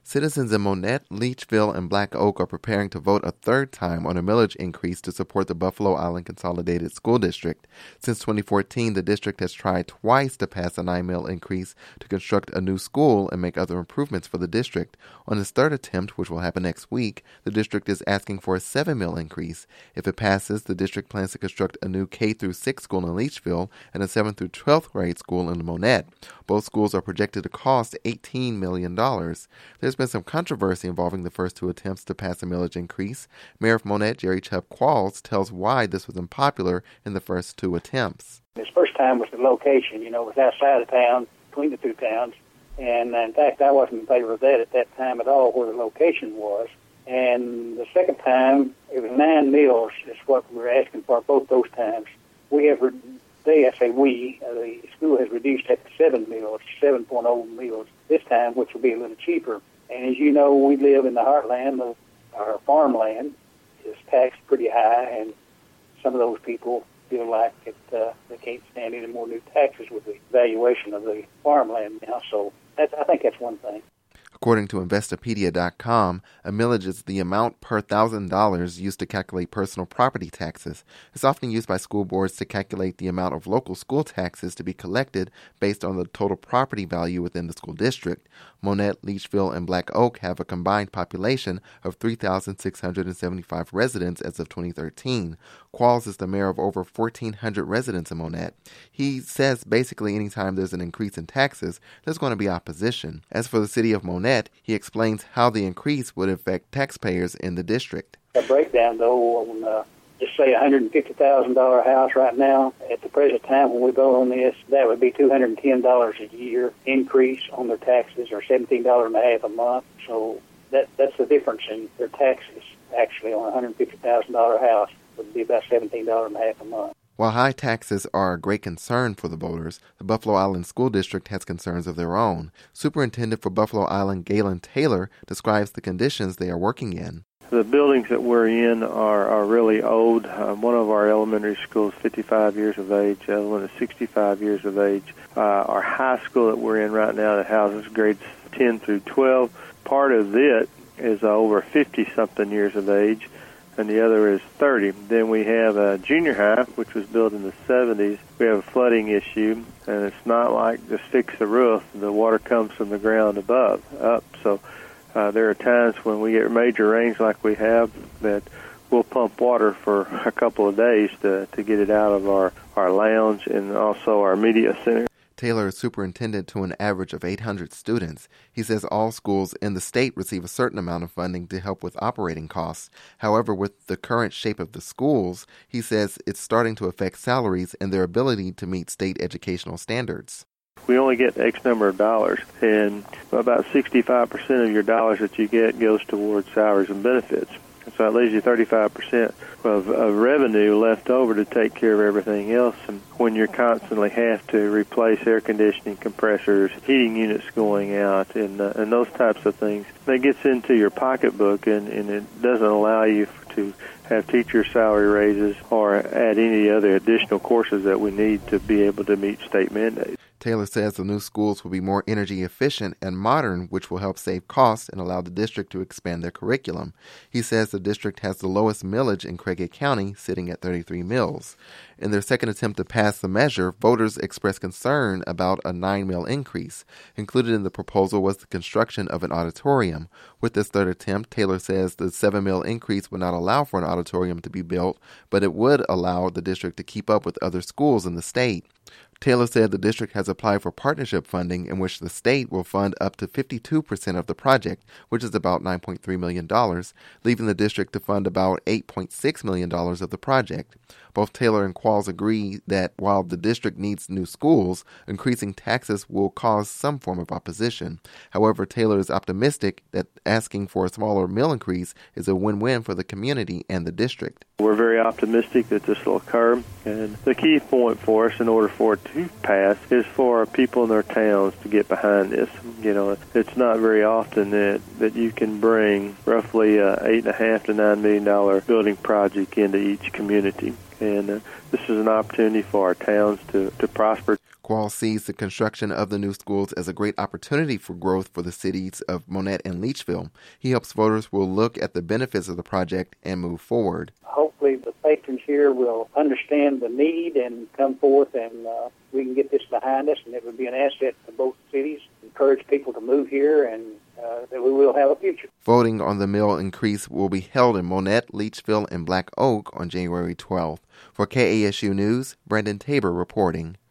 Citizens in Monette, Leachville, and Black Oak are preparing to vote a third time on a millage increase to support the Buffalo Island Consolidated School District. Since 2014, the district has tried twice to pass a 9-mil increase to construct a new school and make other improvements for the district. On its third attempt, which will happen next week, the district is asking for a 7-mil increase. If it passes, the district plans to construct a new K-6 school in Leachville and a 7th through 12th grade school in Monette. Both schools are projected to cost $18 million. There's been some controversy involving the first two attempts to pass a millage increase. Mayor of Monette, Jerry Chubb Qualls, tells why this was unpopular in the first two attempts. This first time was the location, it was outside of town, between the two towns. And in fact, I wasn't in favor of that at that time at all, where the location was. And the second time, it was 9 mills is what we were asking for both those times. The school has reduced that to 7 mills, 7.0 mills this time, which will be a little cheaper. And as you know, we live in the heartland of our farmland. It's taxed pretty high, and some of those people feel like they can't stand any more new taxes with the valuation of the farmland now. So I think that's one thing. According to Investopedia.com, a millage is the amount per $1,000 used to calculate personal property taxes. It's often used by school boards to calculate the amount of local school taxes to be collected based on the total property value within the school district. Monette, Leachville, and Black Oak have a combined population of 3,675 residents as of 2013. Qualls is the mayor of over 1,400 residents in Monette. He says basically anytime there's an increase in taxes, there's going to be opposition. As for the city of Monette, he explains how the increase would affect taxpayers in the district. A breakdown, though, on just say a $150,000 house right now, at the present time when we vote on this, that would be $210 a year increase on their taxes, or $17.50 a month. So that's the difference in their taxes, actually, on a $150,000 house. Would be about $17.50 a month. While high taxes are a great concern for the voters, the Buffalo Island School District has concerns of their own. Superintendent for Buffalo Island, Galen Taylor, describes the conditions they are working in. The buildings that we're in are really old. One of our elementary schools is 55 years of age. The other one is 65 years of age. Our high school that we're in right now that houses grades 10 through 12, part of it is over 50-something years of age, and the other is 30. Then we have a junior high, which was built in the 70s. We have a flooding issue, and it's not like just fix the roof. The water comes from the ground up. So there are times when we get major rains like we have that we'll pump water for a couple of days to get it out of our lounge and also our media center. Taylor is superintendent to an average of 800 students. He says all schools in the state receive a certain amount of funding to help with operating costs. However, with the current shape of the schools, he says it's starting to affect salaries and their ability to meet state educational standards. We only get X number of dollars, and about 65% of your dollars that you get goes towards salaries and benefits. So it leaves you 35% of revenue left over to take care of everything else. And when you constantly have to replace air conditioning compressors, heating units going out, and those types of things, that gets into your pocketbook, and it doesn't allow you to have teacher salary raises or add any other additional courses that we need to be able to meet state mandates. Taylor says the new schools will be more energy efficient and modern, which will help save costs and allow the district to expand their curriculum. He says the district has the lowest millage in Craighead County, sitting at 33 mills. In their second attempt to pass the measure, voters expressed concern about a 9-mil increase. Included in the proposal was the construction of an auditorium. With this third attempt, Taylor says the 7-mil increase would not allow for an auditorium to be built, but it would allow the district to keep up with other schools in the state. Taylor said the district has applied for partnership funding in which the state will fund up to 52% of the project, which is about $9.3 million, leaving the district to fund about $8.6 million of the project. Both Taylor and Qualls agree that while the district needs new schools, increasing taxes will cause some form of opposition. However, Taylor is optimistic that asking for a smaller mill increase is a win-win for the community and the district. We're very optimistic that this will occur, and the key point for us in order for it to pass is for people in their towns to get behind this. It's not very often that you can bring roughly $8.5 to $9 million building project into each community. And this is an opportunity for our towns to prosper. Qualls sees the construction of the new schools as a great opportunity for growth for the cities of Monette and Leachville. He hopes voters will look at the benefits of the project and move forward. Hopefully the patrons here will understand the need and come forth, and we can get this behind us, and it would be an asset to both cities. Encourage people to move here, and that we will have a future. Voting on the mill increase will be held in Monette, Leachville, and Black Oak on January 12th. For KASU News, Brandon Tabor reporting.